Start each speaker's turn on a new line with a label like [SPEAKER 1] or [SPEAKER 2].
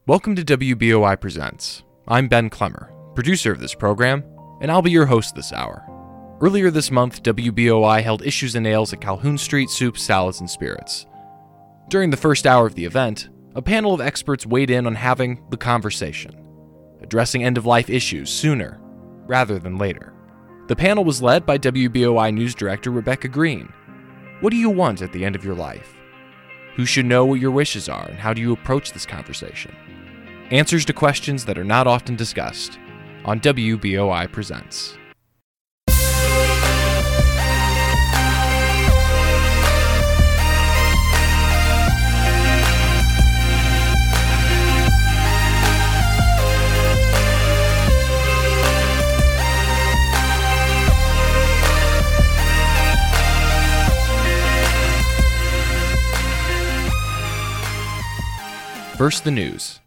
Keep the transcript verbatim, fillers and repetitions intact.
[SPEAKER 1] Welcome to W B O I Presents. I'm Ben Clemmer, producer of this program, and I'll be your host this hour. Earlier this month, W B O I held Issues and Ales at Calhoun Street Soup, Salads, and Spirits. During the first hour of the event, a panel of experts weighed in on having the conversation, addressing end-of-life issues sooner rather than later. The panel was led by W B O I News Director Rebecca Green. What do you want at the end of your life? Who should know what your wishes are, and how do you approach this conversation? Answers to questions that are not often discussed on W B O I Presents. First, the news.